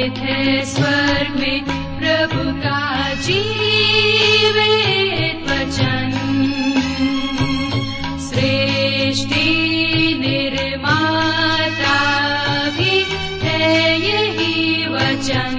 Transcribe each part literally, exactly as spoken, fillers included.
निहित है स्वर्ग में प्रभु का जीवित वचन। सृष्टि निर्माता भी है यही वचन।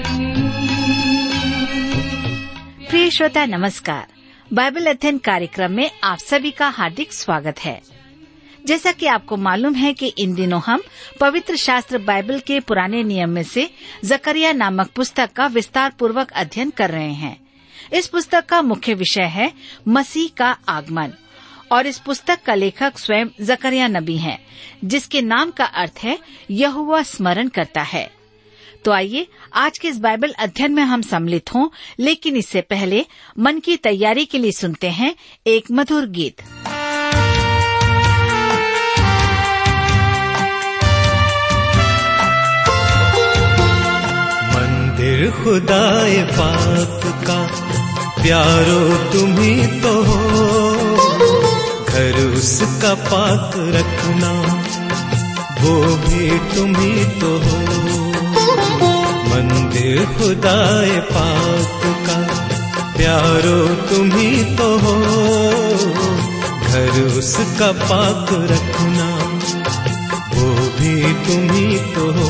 प्रिय श्रोता नमस्कार। बाइबल अध्ययन कार्यक्रम में आप सभी का हार्दिक स्वागत है। जैसा कि आपको मालूम है कि इन दिनों हम पवित्र शास्त्र बाइबल के पुराने नियम में से जकरिया नामक पुस्तक का विस्तार पूर्वक अध्ययन कर रहे हैं। इस पुस्तक का मुख्य विषय है मसीह का आगमन और इस पुस्तक का लेखक स्वयं जकरिया नबी हैं, जिसके नाम का अर्थ है यहोवा स्मरण करता है। तो आइए आज के इस बाइबल अध्ययन में हम सम्मिलित हों, लेकिन इससे पहले मन की तैयारी के लिए सुनते हैं एक मधुर गीत। मंदिर खुदाए पाक का प्यारो तुम्ही तो हो, घर उसका पाक रखना वो भी तुम्ही तो हो। मंदिर खुदाए पाक का प्यारो तुम्ही तो हो, घर उसका पाक रखना वो भी तुम्ही तो हो।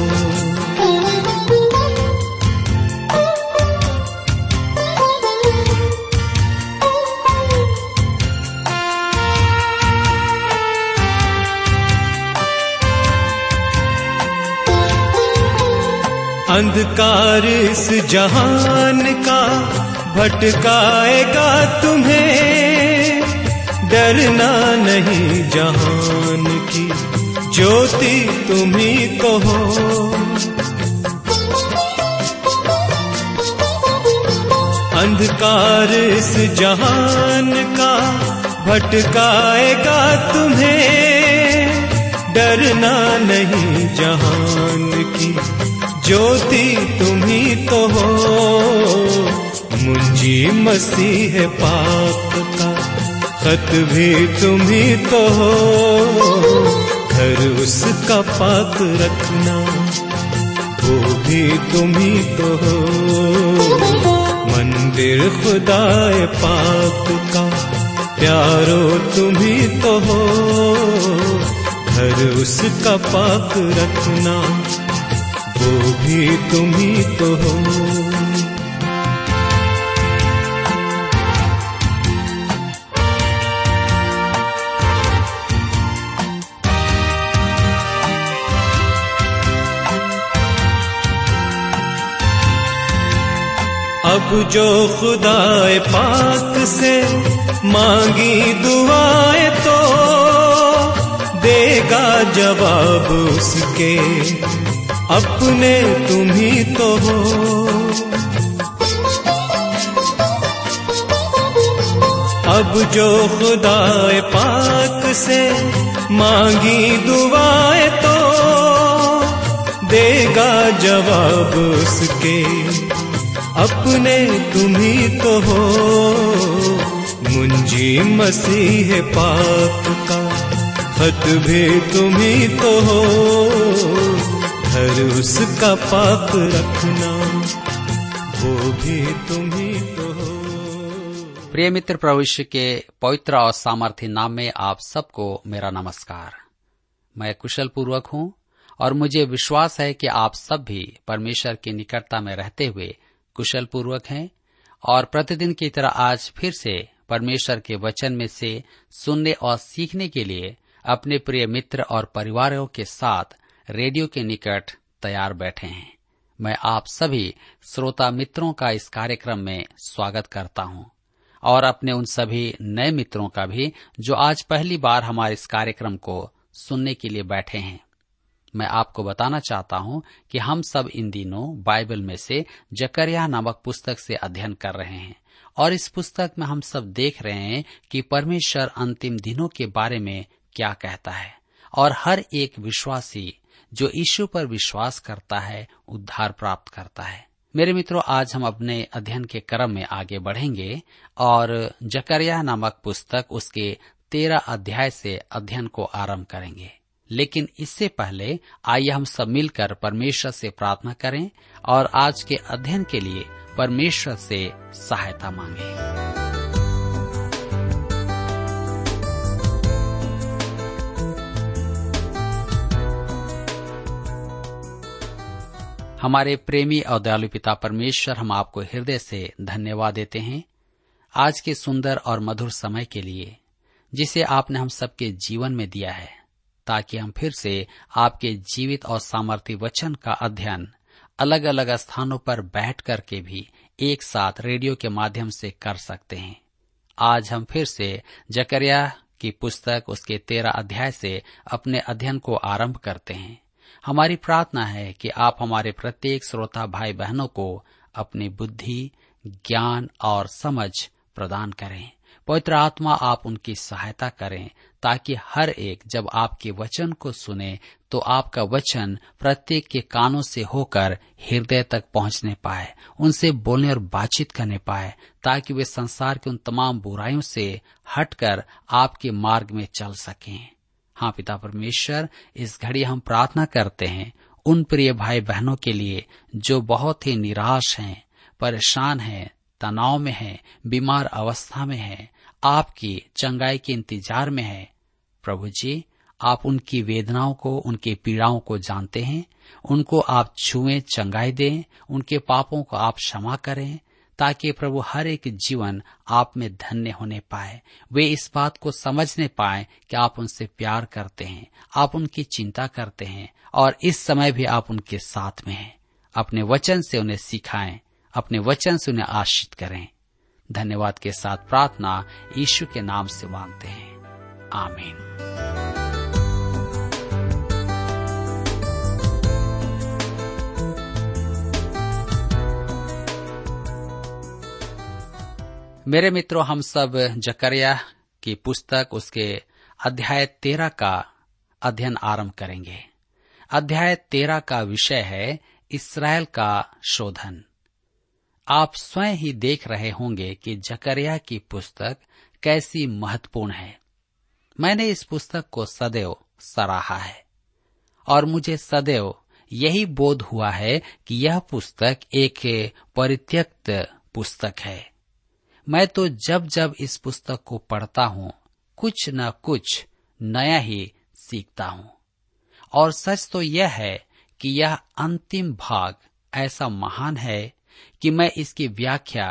अंधकार इस जहान का भटकाएगा तुम्हें, डरना नहीं जहान की ज्योति तुम्ही तो हो। अंधकार इस जहान का भटकाएगा तुम्हें, डरना नहीं जहान की ज्योति तुम्ही तो हो। मुंजी मसीह पाक का खत भी तुम्ही तो हो, घर उसका पाक रखना वो भी तुम्ही तो हो। मंदिर खुदाए पाक का प्यारो तुम्ही तो हो, घर उसका पाक रखना वो भी तुम्ही तो हो। अब जो खुदाए पाक से मांगी दुआएं तो देगा जवाब उसके, अपने तुम्ही तो हो। अब जो खुदाए पाक से मांगी दुआएं तो देगा जवाब उसके, अपने तुम्ही तो हो। मुंजी मसीह पाक का खत भी तुम्ही तो हो, घर उसका पाक रखना वो भी तुम्ही तो हो। प्रिय मित्र, प्रभु यीशु के पवित्र और सामर्थी नाम में आप सबको मेरा नमस्कार। मैं कुशल पूर्वक हूँ और मुझे विश्वास है कि आप सब भी परमेश्वर की निकटता में रहते हुए कुशल पूर्वक हैं और प्रतिदिन की तरह आज फिर से परमेश्वर के वचन में से सुनने और सीखने के लिए अपने प्रिय मित्र और परिवारों के साथ रेडियो के निकट तैयार बैठे हैं। मैं आप सभी श्रोता मित्रों का इस कार्यक्रम में स्वागत करता हूं और अपने उन सभी नए मित्रों का भी जो आज पहली बार हमारे इस कार्यक्रम को सुनने के लिए बैठे हैं। मैं आपको बताना चाहता हूं कि हम सब इन दिनों बाइबल में से जकरिया नामक पुस्तक से अध्ययन कर रहे हैं और इस पुस्तक में हम सब देख रहे हैं कि परमेश्वर अंतिम दिनों के बारे में क्या कहता है और हर एक विश्वासी जो यीशु पर विश्वास करता है उद्धार प्राप्त करता है। मेरे मित्रों, आज हम अपने अध्ययन के क्रम में आगे बढ़ेंगे और जकरिया नामक पुस्तक उसके तेरह अध्याय से अध्ययन को आरंभ करेंगे। लेकिन इससे पहले आइए हम सब मिलकर परमेश्वर से प्रार्थना करें और आज के अध्ययन के लिए परमेश्वर से सहायता मांगें। हमारे प्रेमी और दयालु पिता परमेश्वर, हम आपको हृदय से धन्यवाद देते हैं आज के सुंदर और मधुर समय के लिए जिसे आपने हम सबके जीवन में दिया है, ताकि हम फिर से आपके जीवित और सामर्थ्य वचन का अध्ययन अलग अलग स्थानों पर बैठ करके भी एक साथ रेडियो के माध्यम से कर सकते हैं। आज हम फिर से जकरिया की पुस्तक उसके तेरह अध्याय से अपने अध्ययन को आरंभ करते हैं। हमारी प्रार्थना है कि आप हमारे प्रत्येक श्रोता भाई बहनों को अपनी बुद्धि, ज्ञान और समझ प्रदान करें। पवित्र आत्मा आप उनकी सहायता करें ताकि हर एक जब आपके वचन को सुने तो आपका वचन प्रत्येक के कानों से होकर हृदय तक पहुंचने पाए, उनसे बोलने और बातचीत करने पाए, ताकि वे संसार के उन तमाम बुराइयों से हटकर आपके मार्ग में चल सकें। हाँ पिता परमेश्वर, इस घड़ी हम प्रार्थना करते हैं उन प्रिय भाई बहनों के लिए जो बहुत ही निराश हैं, परेशान हैं, तनाव में हैं, बीमार अवस्था में हैं, आपकी चंगाई के इंतजार में हैं। प्रभु जी, आप उनकी वेदनाओं को, उनकी पीड़ाओं को जानते हैं। उनको आप छुएं, चंगाई दें, उनके पापों को आप क्षमा करें, ताकि प्रभु हर एक जीवन आप में धन्य होने पाए। वे इस बात को समझने पाए कि आप उनसे प्यार करते हैं, आप उनकी चिंता करते हैं और इस समय भी आप उनके साथ में हैं। अपने वचन से उन्हें सिखाएं, अपने वचन से उन्हें आशीष करें। धन्यवाद के साथ प्रार्थना यीशु के नाम से मांगते हैं, आमीन। मेरे मित्रों, हम सब जकरिया की पुस्तक उसके अध्याय तेरह का अध्ययन आरंभ करेंगे। अध्याय तेरह का विषय है इस्राएल का शोधन। आप स्वयं ही देख रहे होंगे कि जकरिया की पुस्तक कैसी महत्वपूर्ण है। मैंने इस पुस्तक को सदैव सराहा है और मुझे सदैव यही बोध हुआ है कि यह पुस्तक एक परित्यक्त पुस्तक है। मैं तो जब जब इस पुस्तक को पढ़ता हूँ कुछ न कुछ नया ही सीखता हूँ। और सच तो यह है कि यह अंतिम भाग ऐसा महान है कि मैं इसकी व्याख्या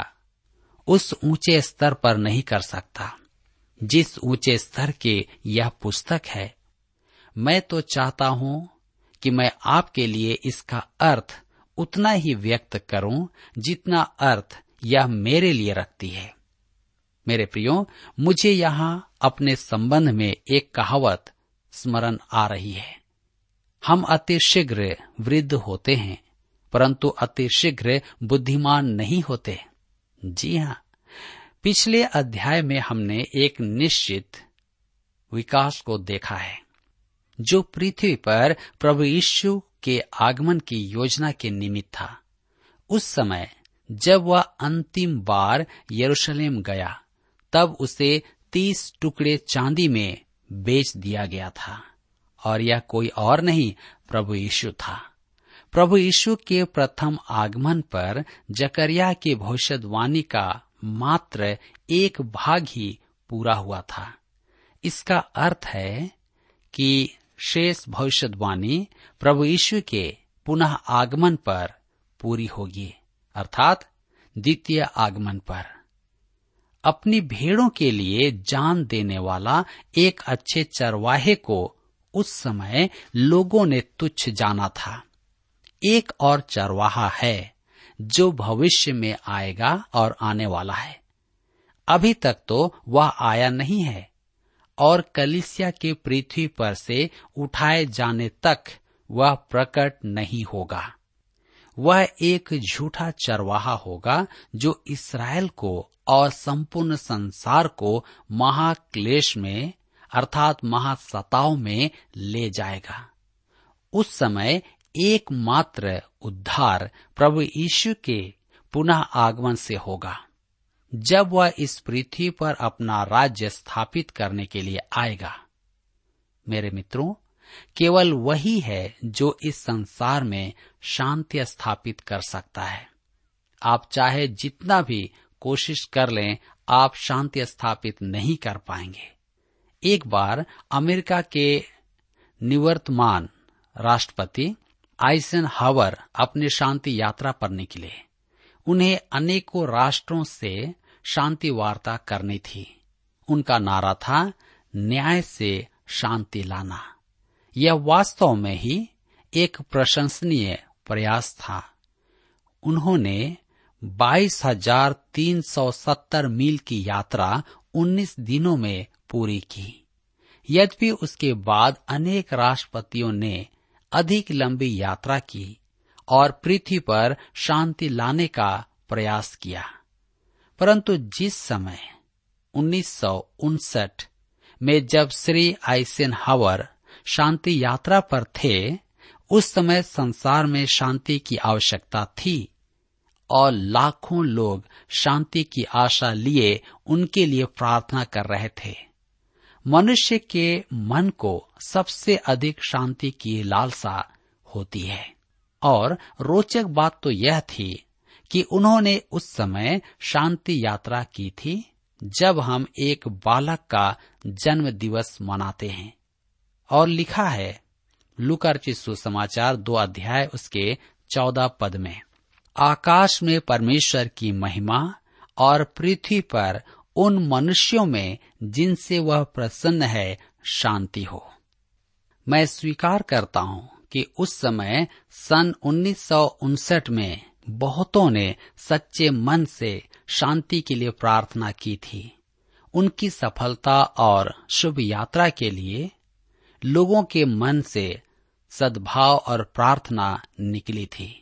उस ऊंचे स्तर पर नहीं कर सकता जिस ऊंचे स्तर की यह पुस्तक है। मैं तो चाहता हूँ कि मैं आपके लिए इसका अर्थ उतना ही व्यक्त करूँ जितना अर्थ यह मेरे लिए रखती है। मेरे प्रियो, मुझे यहाँ अपने संबंध में एक कहावत स्मरण आ रही है। हम अति शीघ्र वृद्ध होते हैं परंतु अति शीघ्र बुद्धिमान नहीं होते। जी हाँ, पिछले अध्याय में हमने एक निश्चित विकास को देखा है जो पृथ्वी पर प्रभु यीशु के आगमन की योजना के निमित्त था। उस समय जब वह अंतिम बार यरूशलेम गया तब उसे तीस टुकड़े चांदी में बेच दिया गया था और यह कोई और नहीं प्रभु यीशु था। प्रभु यीशु के प्रथम आगमन पर जकरिया की भविष्यवाणी का मात्र एक भाग ही पूरा हुआ था। इसका अर्थ है कि शेष भविष्यवाणी प्रभु यीशु के पुनः आगमन पर पूरी होगी, अर्थात द्वितीय आगमन पर। अपनी भेड़ों के लिए जान देने वाला एक अच्छे चरवाहे को उस समय लोगों ने तुच्छ जाना था। एक और चरवाहा है जो भविष्य में आएगा और आने वाला है। अभी तक तो वह आया नहीं है और कलीसिया के पृथ्वी पर से उठाए जाने तक वह प्रकट नहीं होगा। वह एक झूठा चरवाहा होगा जो इस्राएल को और संपूर्ण संसार को महाक्लेश में अर्थात महासताव में ले जाएगा। उस समय एकमात्र उद्धार प्रभु यीशु के पुनः आगमन से होगा जब वह इस पृथ्वी पर अपना राज्य स्थापित करने के लिए आएगा। मेरे मित्रों, केवल वही है जो इस संसार में शांति स्थापित कर सकता है। आप चाहे जितना भी कोशिश कर लें, आप शांति स्थापित नहीं कर पाएंगे। एक बार अमेरिका के निवर्तमान राष्ट्रपति आइजनहावर अपनी शांति यात्रा पर निकले। उन्हें अनेकों राष्ट्रों से शांति वार्ता करनी थी। उनका नारा था, न्याय से शांति लाना। यह वास्तव में ही एक प्रशंसनीय प्रयास था। उन्होंने बाईस हजार तीन सौ सत्तर मील की यात्रा उन्नीस दिनों में पूरी की। यद्यपि उसके बाद अनेक राष्ट्रपतियों ने अधिक लंबी यात्रा की और पृथ्वी पर शांति लाने का प्रयास किया, परंतु जिस समय उन्नीस सौ उनसठ में जब श्री आइजनहावर शांति यात्रा पर थे, उस समय संसार में शांति की आवश्यकता थी और लाखों लोग शांति की आशा लिए उनके लिए प्रार्थना कर रहे थे। मनुष्य के मन को सबसे अधिक शांति की लालसा होती है और रोचक बात तो यह थी कि उन्होंने उस समय शांति यात्रा की थी जब हम एक बालक का जन्म दिवस मनाते हैं। और लिखा है लूका रचित सुसमाचार दो अध्याय उसके चौदह पद में, आकाश में परमेश्वर की महिमा और पृथ्वी पर उन मनुष्यों में जिनसे वह प्रसन्न है शांति हो। मैं स्वीकार करता हूँ कि उस समय सन उन्नीस सौ उनसठ में बहुतों ने सच्चे मन से शांति के लिए प्रार्थना की थी। उनकी सफलता और शुभ यात्रा के लिए लोगों के मन से सद्भाव और प्रार्थना निकली थी।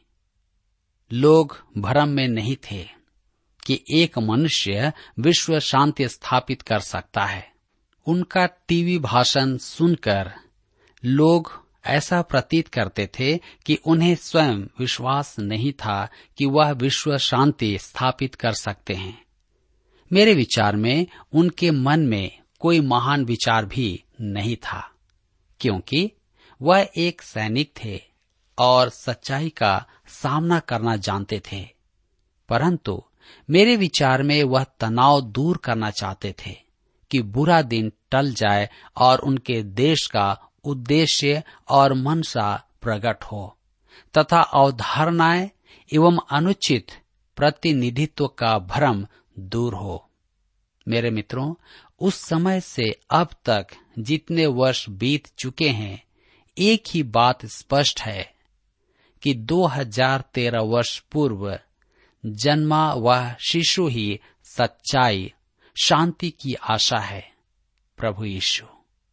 लोग भ्रम में नहीं थे कि एक मनुष्य विश्व शांति स्थापित कर सकता है। उनका टीवी भाषण सुनकर लोग ऐसा प्रतीत करते थे कि उन्हें स्वयं विश्वास नहीं था कि वह विश्व शांति स्थापित कर सकते हैं। मेरे विचार में उनके मन में कोई महान विचार भी नहीं था, क्योंकि वह एक सैनिक थे और सच्चाई का सामना करना जानते थे। परंतु मेरे विचार में वह तनाव दूर करना चाहते थे कि बुरा दिन टल जाए और उनके देश का उद्देश्य और मनसा प्रकट हो तथा अवधारणाएं एवं अनुचित प्रतिनिधित्व का भ्रम दूर हो। मेरे मित्रों, उस समय से अब तक जितने वर्ष बीत चुके हैं, एक ही बात स्पष्ट है कि दो हज़ार तेरह वर्ष पूर्व जन्मा वह शिशु ही सच्चाई, शांति की आशा है। प्रभु यीशु,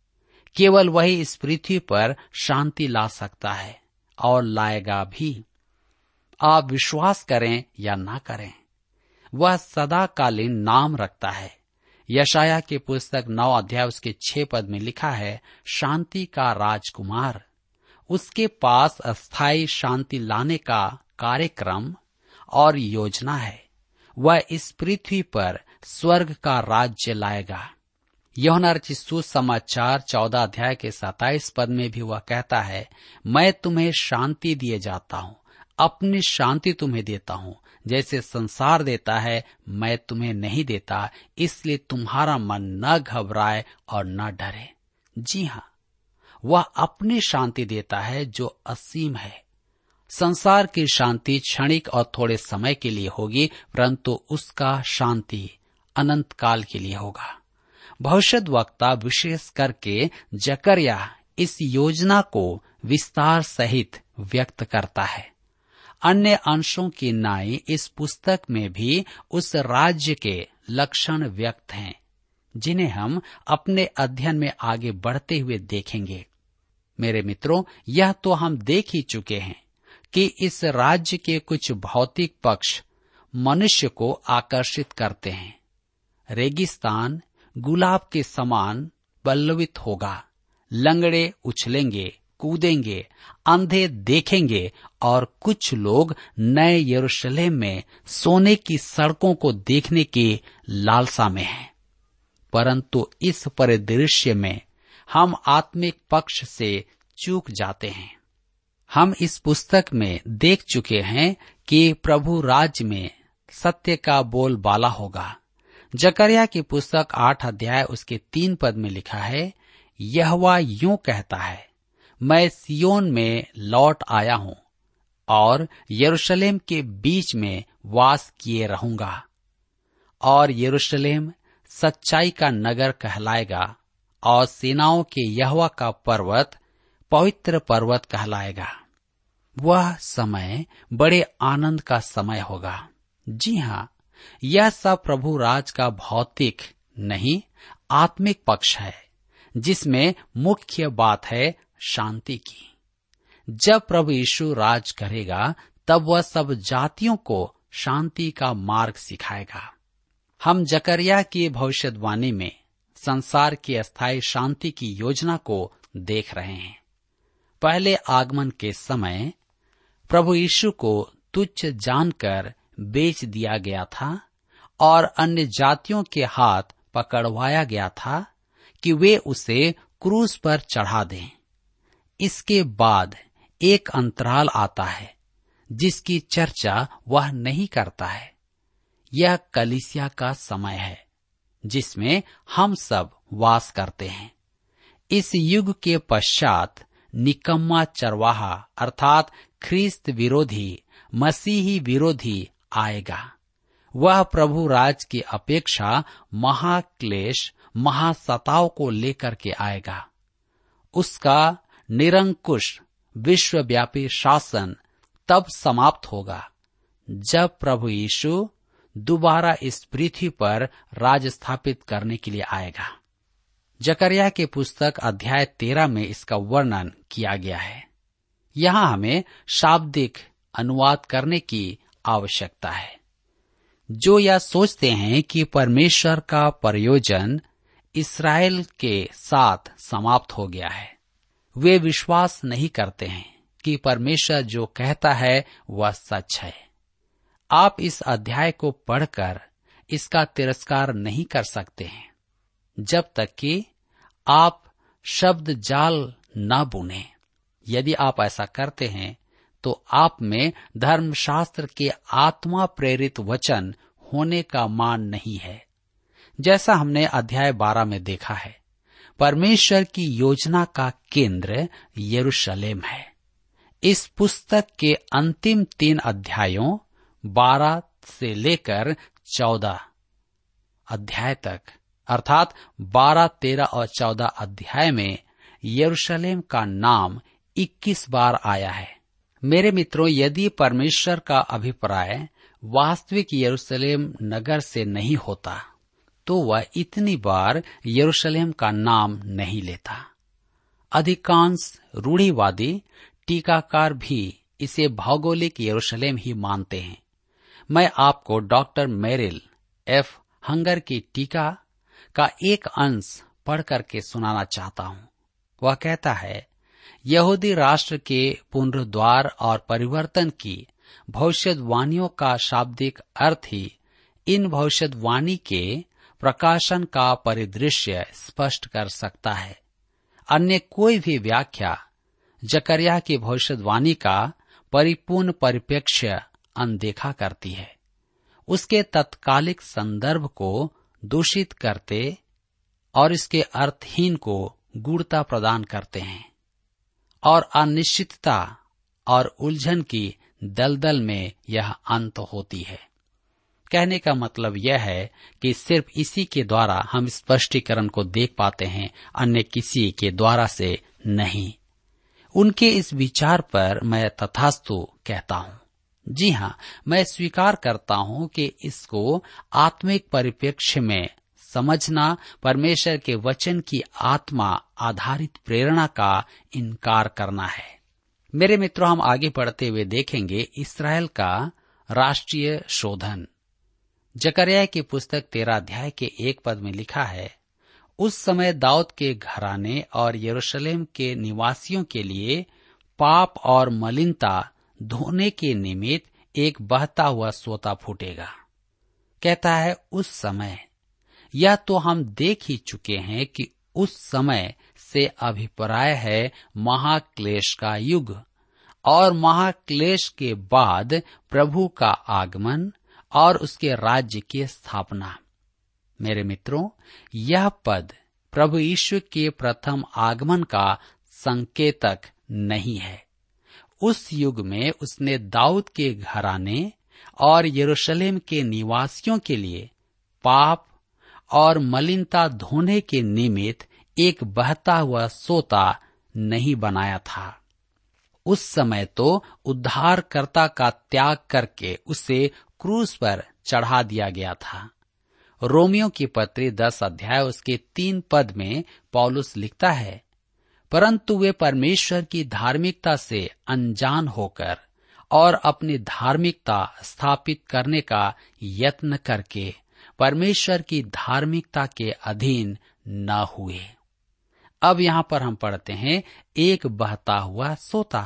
केवल वही इस पृथ्वी पर शांति ला सकता है और लाएगा भी। आप विश्वास करें या ना करें, वह सदाकालीन नाम रखता है। यशाया के पुस्तक नौ अध्याय उसके छह पद में लिखा है, शांति का राजकुमार। उसके पास अस्थायी शांति लाने का कार्यक्रम और योजना है। वह इस पृथ्वी पर स्वर्ग का राज्य लाएगा। यूहन्ना रचित सुसमाचार चौदह अध्याय के सताइस पद में भी वह कहता है, मैं तुम्हें शांति दिए जाता हूँ, अपनी शांति तुम्हें देता हूँ। जैसे संसार देता है, मैं तुम्हें नहीं देता, इसलिए तुम्हारा मन न घबराए और न डरे। जी हाँ, वह अपनी शांति देता है जो असीम है। संसार की शांति क्षणिक और थोड़े समय के लिए होगी, परंतु उसका शांति अनंत काल के लिए होगा। भविष्यद्वक्ता विशेष करके जकरिया इस योजना को विस्तार सहित व्यक्त करता है। अन्य अंशों की नाई इस पुस्तक में भी उस राज्य के लक्षण व्यक्त हैं, जिन्हें हम अपने अध्ययन में आगे बढ़ते हुए देखेंगे। मेरे मित्रों, यह तो हम देख ही चुके हैं कि इस राज्य के कुछ भौतिक पक्ष मनुष्य को आकर्षित करते हैं। रेगिस्तान गुलाब के समान पल्लवित होगा, लंगड़े उछलेंगे, कूदेंगे, अंधे देखेंगे और कुछ लोग नए यरूशलेम में सोने की सड़कों को देखने की लालसा में हैं। परंतु इस परिदृश्य में हम आत्मिक पक्ष से चूक जाते हैं। हम इस पुस्तक में देख चुके हैं कि प्रभु राज्य में सत्य का बोलबाला होगा। जकरिया की पुस्तक आठ अध्याय उसके तीन पद में लिखा है, यहोवा यूं कहता है, मैं सियोन में लौट आया हूँ और यरूशलेम के बीच में वास किए रहूंगा, और यरूशलेम सच्चाई का नगर कहलाएगा और सेनाओं के यहोवा का पर्वत पवित्र पर्वत कहलाएगा। वह समय बड़े आनंद का समय होगा। जी हाँ, यह सब प्रभु राज का भौतिक नहीं आत्मिक पक्ष है, जिसमें मुख्य बात है शांति की। जब प्रभु यीशु राज करेगा तब वह सब जातियों को शांति का मार्ग सिखाएगा। हम जकरिया की भविष्यवाणी में संसार की अस्थायी शांति की योजना को देख रहे हैं। पहले आगमन के समय प्रभु यीशु को तुच्छ जानकर बेच दिया गया था और अन्य जातियों के हाथ पकड़वाया गया था कि वे उसे क्रूस पर चढ़ा दें। इसके बाद एक अंतराल आता है जिसकी चर्चा वह नहीं करता है। यह कलीसिया का समय है जिसमें हम सब वास करते हैं। इस युग के पश्चात निकम्मा चरवाहा अर्थात ख्रिस्त विरोधी मसीही विरोधी आएगा। वह प्रभु राज की अपेक्षा महाक्लेश महासताव को लेकर के आएगा। उसका निरंकुश विश्वव्यापी शासन तब समाप्त होगा जब प्रभु यीशु दोबारा इस पृथ्वी पर राज स्थापित करने के लिए आएगा। जकरिया के पुस्तक अध्याय तेरह में इसका वर्णन किया गया है। यहाँ हमें शाब्दिक अनुवाद करने की आवश्यकता है। जो यह सोचते हैं कि परमेश्वर का प्रयोजन इस्राएल के साथ समाप्त हो गया है, वे विश्वास नहीं करते हैं कि परमेश्वर जो कहता है वह सच है। आप इस अध्याय को पढ़कर इसका तिरस्कार नहीं कर सकते हैं जब तक कि आप शब्द जाल न बुने। यदि आप ऐसा करते हैं तो आप में धर्मशास्त्र के आत्मा प्रेरित वचन होने का मान नहीं है। जैसा हमने अध्याय बारह में देखा है, परमेश्वर की योजना का केंद्र यरूशलेम है। इस पुस्तक के अंतिम तीन अध्यायों बारह से लेकर चौदह अध्याय तक अर्थात बारह, तेरह और चौदह अध्याय में यरूशलेम का नाम इक्कीस बार आया है। मेरे मित्रों, यदि परमेश्वर का अभिप्राय वास्तविक यरूशलेम नगर से नहीं होता तो वह इतनी बार यरूशलेम का नाम नहीं लेता। अधिकांश रूढ़िवादी टीकाकार भी इसे भौगोलिक यरूशलेम ही मानते हैं। मैं आपको डॉक्टर मेरिल एफ हंगर की टीका का एक अंश पढ़ करके सुनाना चाहता हूँ। वह कहता है, यहूदी राष्ट्र के पुनरुद्धार और परिवर्तन की भविष्यवाणियों का शाब्दिक अर्थ ही इन भविष्यवाणी के प्रकाशन का परिदृश्य स्पष्ट कर सकता है। अन्य कोई भी व्याख्या जकरिया की भविष्यवाणी का परिपूर्ण परिप्रेक्ष्य अनदेखा करती है, उसके तत्कालिक संदर्भ को दूषित करते और इसके अर्थहीन को गूढ़ता प्रदान करते हैं और अनिश्चितता और उलझन की दलदल में यह अंत होती है। कहने का मतलब यह है कि सिर्फ इसी के द्वारा हम स्पष्टीकरण को देख पाते हैं, अन्य किसी के द्वारा से नहीं। उनके इस विचार पर मैं तथास्तु कहता हूँ। जी हाँ, मैं स्वीकार करता हूँ कि इसको आत्मिक परिप्रेक्ष्य में समझना परमेश्वर के वचन की आत्मा आधारित प्रेरणा का इनकार करना है। मेरे मित्रों, हम आगे बढ़ते हुए देखेंगे इस्राएल का राष्ट्रीय शोधन। जकरिया की पुस्तक तेरह अध्याय के एक पद में लिखा है, उस समय दाऊद के घराने और यरूशलेम के निवासियों के लिए पाप और मलिनता धोने के निमित्त एक बहता हुआ सोता फूटेगा। कहता है उस समय, यह तो हम देख ही चुके हैं कि उस समय से अभिप्राय है महाक्लेश का युग, और महाक्लेश के बाद प्रभु का आगमन और उसके राज्य की स्थापना। मेरे मित्रों, यह पद प्रभु यीशु के प्रथम आगमन का संकेतक नहीं है। उस युग में उसने दाऊद के घराने और यरूशलेम के निवासियों के लिए पाप और मलिनता धोने के निमित्त एक बहता हुआ सोता नहीं बनाया था। उस समय तो उद्धारकर्ता का त्याग करके उसे क्रूस पर चढ़ा दिया गया था। रोमियो की पत्री दस अध्याय उसके तीन पद में पौलुस लिखता है, परंतु वे परमेश्वर की धार्मिकता से अनजान होकर और अपनी धार्मिकता स्थापित करने का यत्न करके परमेश्वर की धार्मिकता के अधीन न हुए। अब यहाँ पर हम पढ़ते हैं, एक बहता हुआ सोता।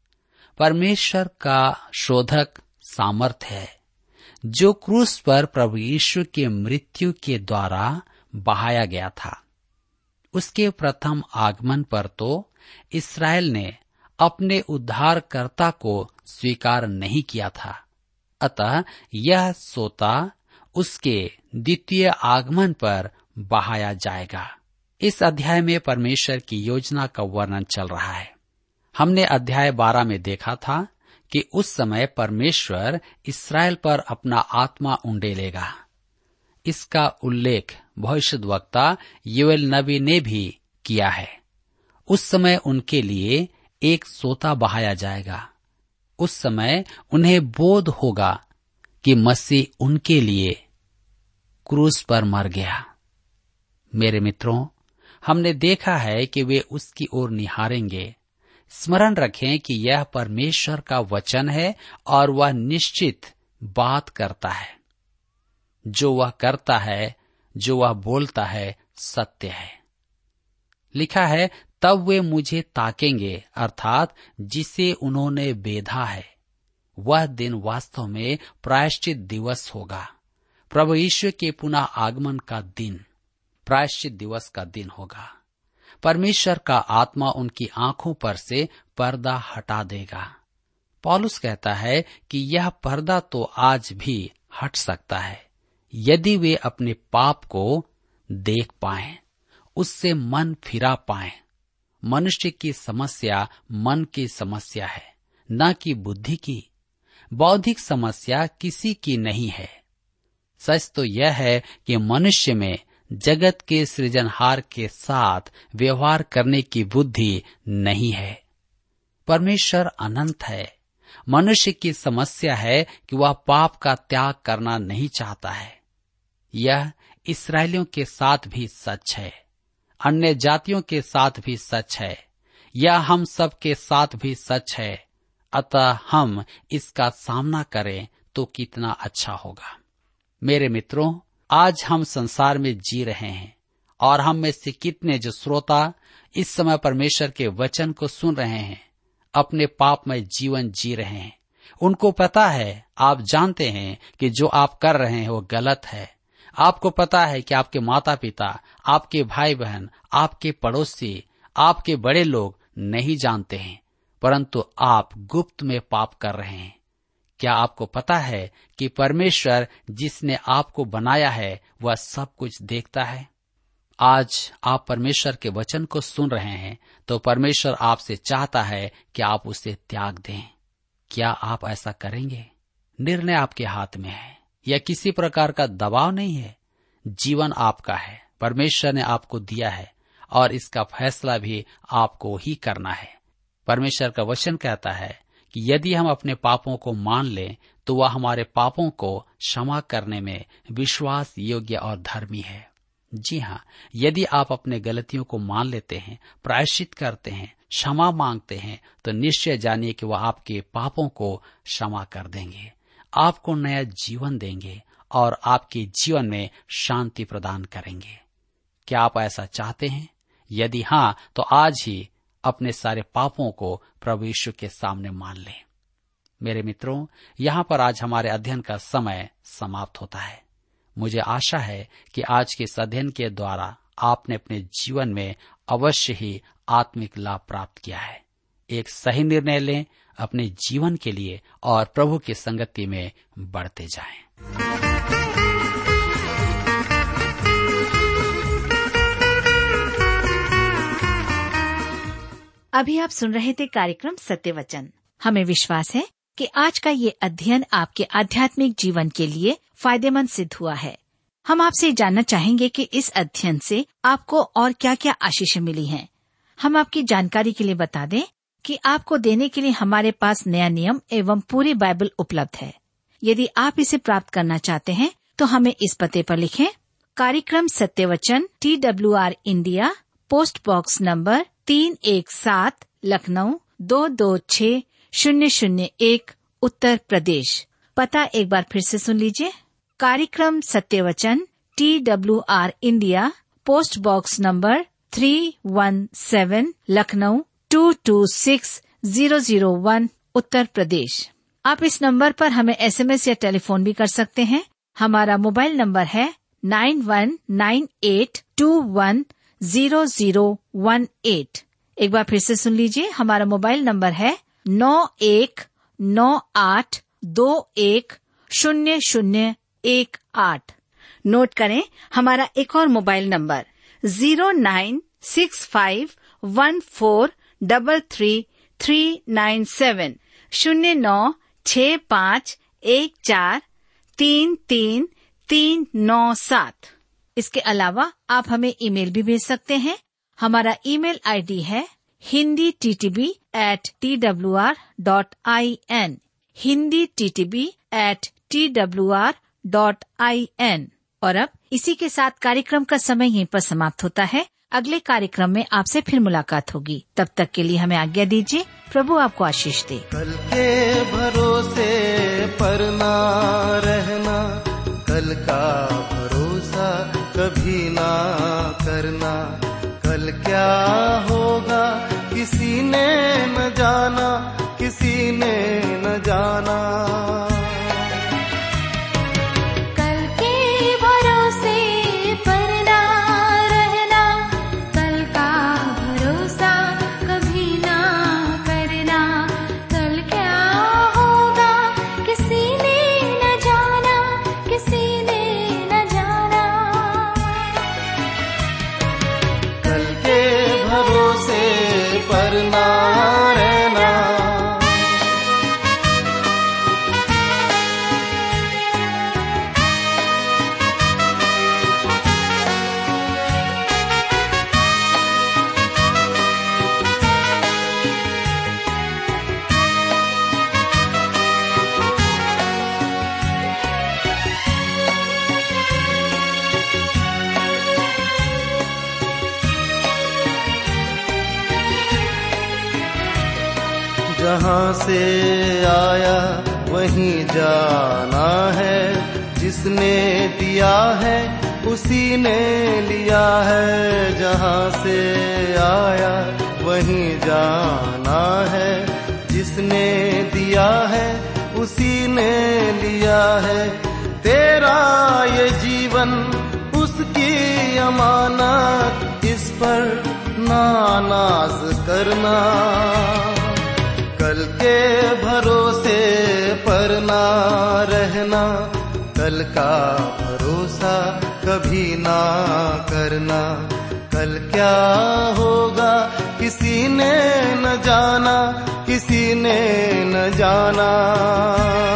परमेश्वर का शोधक सामर्थ है जो क्रूस पर प्रभु यीशु के मृत्यु के द्वारा बहाया गया था। उसके प्रथम आगमन पर तो इस्राएल ने अपने उद्धारकर्ता को स्वीकार नहीं किया था, अतः यह सोता उसके द्वितीय आगमन पर बहाया जाएगा। इस अध्याय में परमेश्वर की योजना का वर्णन चल रहा है। हमने अध्याय बारह में देखा था कि उस समय परमेश्वर इस्राएल पर अपना आत्मा उंडेलेगा। इसका उल्लेख भविष्यद्वक्ता योएल नबी ने भी किया है। उस समय उनके लिए एक सोता बहाया जाएगा। उस समय उन्हें बोध होगा कि मसीह उनके लिए क्रूस पर मर गया। मेरे मित्रों, हमने देखा है कि वे उसकी ओर निहारेंगे। स्मरण रखें कि यह परमेश्वर का वचन है और वह निश्चित बात करता है। जो वह करता है, जो वह बोलता है, सत्य है। लिखा है, तब वे मुझे ताकेंगे, अर्थात जिसे उन्होंने बेधा है। वह दिन वास्तव में प्रायश्चित दिवस होगा। प्रभु यीशु के पुनः आगमन का दिन प्रायश्चित दिवस का दिन होगा। परमेश्वर का आत्मा उनकी आंखों पर से पर्दा हटा देगा। पौलुस कहता है कि यह पर्दा तो आज भी हट सकता है यदि वे अपने पाप को देख पाएं, उससे मन फिरा पाएं। मनुष्य की समस्या मन की समस्या है, न कि बुद्धि की। बौद्धिक समस्या किसी की नहीं है। सच तो यह है कि मनुष्य में जगत के सृजनहार के साथ व्यवहार करने की बुद्धि नहीं है। परमेश्वर अनंत है। मनुष्य की समस्या है कि वह पाप का त्याग करना नहीं चाहता है। यह इस्राएलियों के साथ भी सच है, अन्य जातियों के साथ भी सच है, यह हम सब के साथ भी सच है। अतः हम इसका सामना करें तो कितना अच्छा होगा। मेरे मित्रों, आज हम संसार में जी रहे हैं और हम में से कितने जो श्रोता इस समय परमेश्वर के वचन को सुन रहे हैं, अपने पापमय जीवन जी रहे हैं। उनको पता है, आप जानते हैं कि जो आप कर रहे हैं वो गलत है। आपको पता है कि आपके माता पिता, आपके भाई बहन, आपके पड़ोसी, आपके बड़े लोग नहीं जानते हैं, परंतु आप गुप्त में पाप कर रहे हैं। क्या आपको पता है कि परमेश्वर जिसने आपको बनाया है वह सब कुछ देखता है? आज आप परमेश्वर के वचन को सुन रहे हैं तो परमेश्वर आपसे चाहता है कि आप उसे त्याग दें। क्या आप ऐसा करेंगे? निर्णय आपके हाथ में है। यह किसी प्रकार का दबाव नहीं है। जीवन आपका है, परमेश्वर ने आपको दिया है और इसका फैसला भी आपको ही करना है। परमेश्वर का वचन कहता है कि यदि हम अपने पापों को मान लें तो वह हमारे पापों को क्षमा करने में विश्वास योग्य और धर्मी है। जी हाँ, यदि आप अपने गलतियों को मान लेते हैं, प्रायश्चित करते हैं, क्षमा मांगते हैं, तो निश्चय जानिए कि वह आपके पापों को क्षमा कर देंगे, आपको नया जीवन देंगे और आपके जीवन में शांति प्रदान करेंगे। क्या आप ऐसा चाहते हैं? यदि हाँ, तो आज ही अपने सारे पापों को प्रभु यीशु के सामने मान लें। मेरे मित्रों, यहाँ पर आज हमारे अध्ययन का समय समाप्त होता है। मुझे आशा है कि आज के इस अध्ययन के द्वारा आपने अपने जीवन में अवश्य ही आत्मिक लाभ प्राप्त किया है। एक सही निर्णय लें अपने जीवन के लिए और प्रभु की संगति में बढ़ते जाएं। अभी आप सुन रहे थे कार्यक्रम सत्य वचन। हमें विश्वास है कि आज का ये अध्ययन आपके आध्यात्मिक जीवन के लिए फायदेमंद सिद्ध हुआ है। हम आपसे जानना चाहेंगे कि इस अध्ययन से आपको और क्या क्या आशीषें मिली हैं। हम आपकी जानकारी के लिए बता दें कि आपको देने के लिए हमारे पास नया नियम एवं पूरी बाइबल उपलब्ध है। यदि आप इसे प्राप्त करना चाहते हैं तो हमें इस पते पर लिखें। कार्यक्रम सत्य वचन, T W R India, post box number तीन एक सात, लखनऊ दो दो छः शून्य शून्य एक, उत्तर प्रदेश। पता एक बार फिर से सुन लीजिए। कार्यक्रम सत्य वचन, T W R India, post box number three one seven, Lucknow two two six zero zero one, Uttar Pradesh. आप इस नंबर पर हमें एसएमएस या टेलीफोन भी कर सकते हैं। हमारा मोबाइल नंबर है nine one nine eight two one zero zero one eight. एक बार फिर से सुन लीजिए। हमारा मोबाइल नंबर है नौ एक नौ आठ दो एक शून्य शून्य एक आठ। नोट करें हमारा एक और mobile number zero nine six five one four double three three nine seven, शून्य नौ छः पाँच एक चार तीन तीन तीन नौ सात। इसके अलावा आप हमें ईमेल भी भेज सकते हैं। हमारा ईमेल आईडी है Hindi T T B at T W R dot I N, Hindi T T B at T W R dot I N. और अब इसी के साथ कार्यक्रम का समय यहीं पर समाप्त होता है। अगले कार्यक्रम में आपसे फिर मुलाकात होगी। तब तक के लिए हमें आज्ञा दीजिए। प्रभु आपको आशीष दे। कल के भरोसे पर ना रहना, कल का भरोसा कभी ना करना। कल क्या होगा किसी ने न जाना, किसी ने न जाना। जहाँ से आया वहीं जाना है, जिसने दिया है उसी ने लिया है। जहाँ से आया वहीं जाना है, जिसने दिया है उसी ने लिया है। तेरा ये जीवन उसकी अमानत, इस पर ना नाज करना। कल के भरोसे पर ना रहना, कल का भरोसा कभी ना करना। कल क्या होगा किसी ने न जाना, किसी ने न जाना।